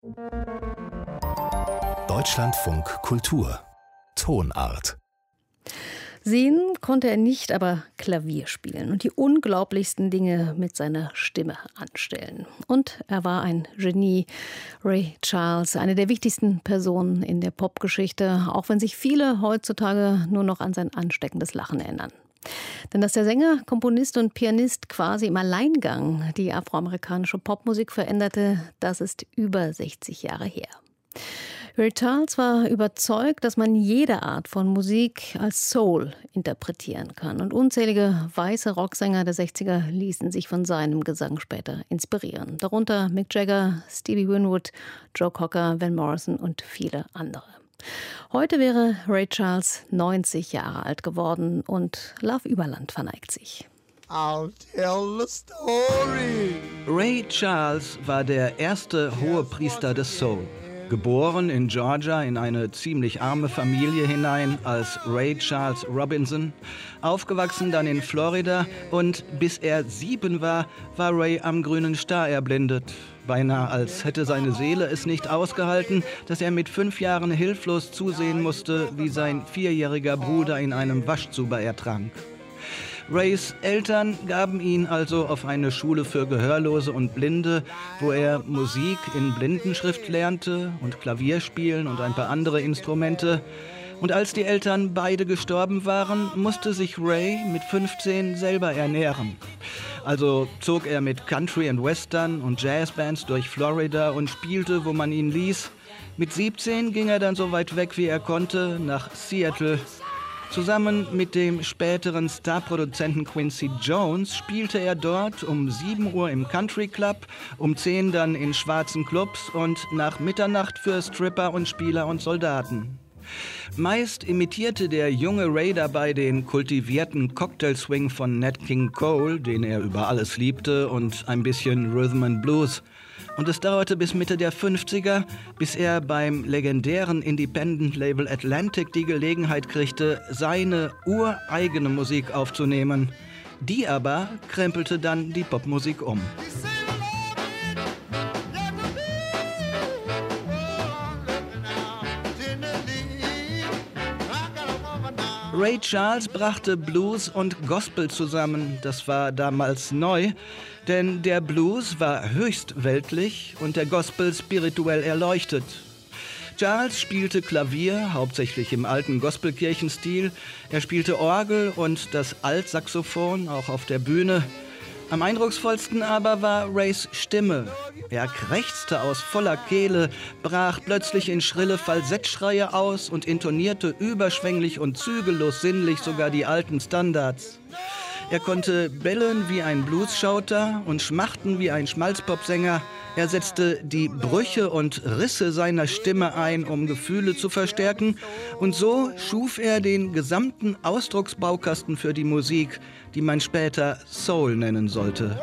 Deutschlandfunk Kultur Tonart. Singen konnte er nicht, aber Klavier spielen und die unglaublichsten Dinge mit seiner Stimme anstellen. Und er war ein Genie. Ray Charles, eine der wichtigsten Personen in der Popgeschichte, auch wenn sich viele heutzutage nur noch an sein ansteckendes Lachen erinnern. Denn dass der Sänger, Komponist und Pianist quasi im Alleingang die afroamerikanische Popmusik veränderte, das ist über 60 Jahre her. Ray Charles war überzeugt, dass man jede Art von Musik als Soul interpretieren kann. Und unzählige weiße Rocksänger der 60er ließen sich von seinem Gesang später inspirieren. Darunter Mick Jagger, Stevie Winwood, Joe Cocker, Van Morrison und viele andere. Heute wäre Ray Charles 90 Jahre alt geworden und Love Überland verneigt sich. I'll tell the story. Ray Charles war der erste Hohepriester des Soul. Geboren in Georgia in eine ziemlich arme Familie hinein als Ray Charles Robinson, aufgewachsen dann in Florida und bis er 7 war Ray am grünen Star erblindet. Beinahe als hätte seine Seele es nicht ausgehalten, dass er mit 5 Jahren hilflos zusehen musste, wie sein 4-jähriger Bruder in einem Waschzuber ertrank. Rays Eltern gaben ihn also auf eine Schule für Gehörlose und Blinde, wo er Musik in Blindenschrift lernte und Klavierspielen und ein paar andere Instrumente. Und als die Eltern beide gestorben waren, musste sich Ray mit 15 selber ernähren. Also zog er mit Country- und Western- und Jazzbands durch Florida und spielte, wo man ihn ließ. Mit 17 ging er dann so weit weg, wie er konnte, nach Seattle. Zusammen mit dem späteren Starproduzenten Quincy Jones spielte er dort um 7 Uhr im Country Club, um 10 dann in schwarzen Clubs und nach Mitternacht für Stripper und Spieler und Soldaten. Meist imitierte der junge Ray dabei den kultivierten Cocktail-Swing von Nat King Cole, den er über alles liebte, und ein bisschen Rhythm and Blues. Und es dauerte bis Mitte der 50er, bis er beim legendären Independent-Label Atlantic die Gelegenheit kriegte, seine ureigene Musik aufzunehmen. Die aber krempelte dann die Popmusik um. Ray Charles brachte Blues und Gospel zusammen. Das war damals neu, denn der Blues war höchst weltlich und der Gospel spirituell erleuchtet. Charles spielte Klavier, hauptsächlich im alten Gospelkirchenstil. Er spielte Orgel und das Altsaxophon, auch auf der Bühne. Am eindrucksvollsten aber war Rays Stimme. Er krächzte aus voller Kehle, brach plötzlich in schrille Falsettschreie aus und intonierte überschwänglich und zügellos sinnlich sogar die alten Standards. Er konnte bellen wie ein Bluesschauter und schmachten wie ein Schmalzpopsänger. Er setzte die Brüche und Risse seiner Stimme ein, um Gefühle zu verstärken. Und so schuf er den gesamten Ausdrucksbaukasten für die Musik, die man später Soul nennen sollte.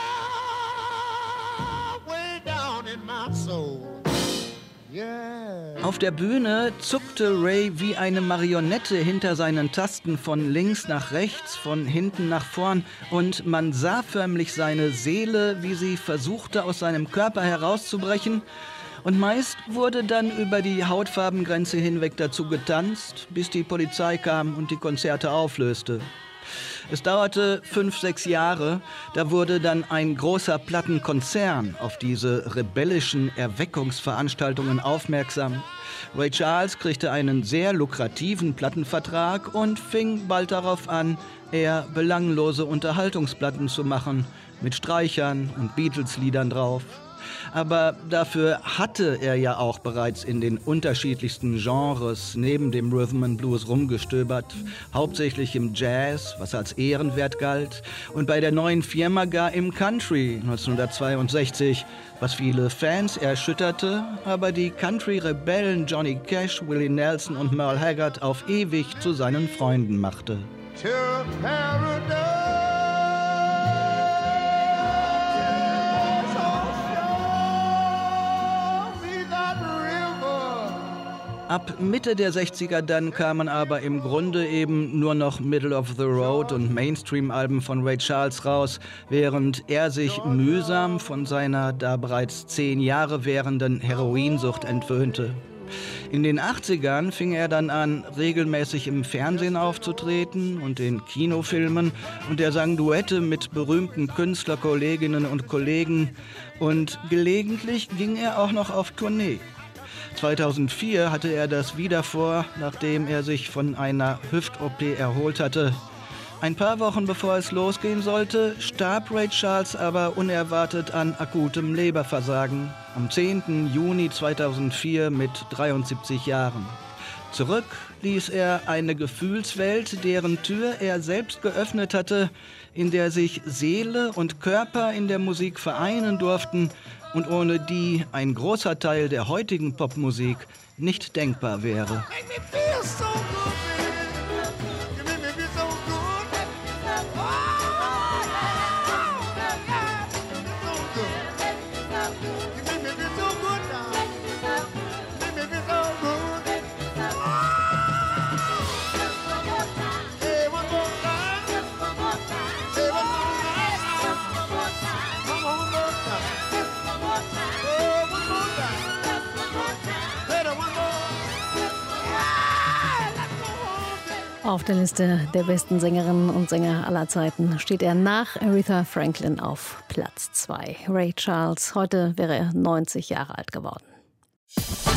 Auf der Bühne zuckte Ray wie eine Marionette hinter seinen Tasten von links nach rechts, von hinten nach vorn und man sah förmlich seine Seele, wie sie versuchte, aus seinem Körper herauszubrechen. Und meist wurde dann über die Hautfarbengrenze hinweg dazu getanzt, bis die Polizei kam und die Konzerte auflöste. Es dauerte 5, 6 Jahre, da wurde dann ein großer Plattenkonzern auf diese rebellischen Erweckungsveranstaltungen aufmerksam. Ray Charles kriegte einen sehr lukrativen Plattenvertrag und fing bald darauf an, eher belanglose Unterhaltungsplatten zu machen, mit Streichern und Beatles-Liedern drauf. Aber dafür hatte er ja auch bereits in den unterschiedlichsten Genres neben dem Rhythm and Blues rumgestöbert, hauptsächlich im Jazz, was als ehrenwert galt, und bei der neuen Firma gar im Country 1962, was viele Fans erschütterte, aber die Country-Rebellen Johnny Cash, Willie Nelson und Merle Haggard auf ewig zu seinen Freunden machte. Ab Mitte der 60er dann kamen aber im Grunde eben nur noch Middle of the Road und Mainstream-Alben von Ray Charles raus, während er sich mühsam von seiner da bereits 10 Jahre währenden Heroinsucht entwöhnte. In den 80ern fing er dann an, regelmäßig im Fernsehen aufzutreten und in Kinofilmen, und er sang Duette mit berühmten Künstlerkolleginnen und Kollegen, und gelegentlich ging er auch noch auf Tournee. 2004 hatte er das wieder vor, nachdem er sich von einer Hüft-OP erholt hatte. Ein paar Wochen bevor es losgehen sollte, starb Ray Charles aber unerwartet an akutem Leberversagen. Am 10. Juni 2004 mit 73 Jahren. Zurück ließ er eine Gefühlswelt, deren Tür er selbst geöffnet hatte, in der sich Seele und Körper in der Musik vereinen durften und ohne die ein großer Teil der heutigen Popmusik nicht denkbar wäre. Auf der Liste der besten Sängerinnen und Sänger aller Zeiten steht er nach Aretha Franklin auf Platz 2. Ray Charles, heute wäre er 90 Jahre alt geworden.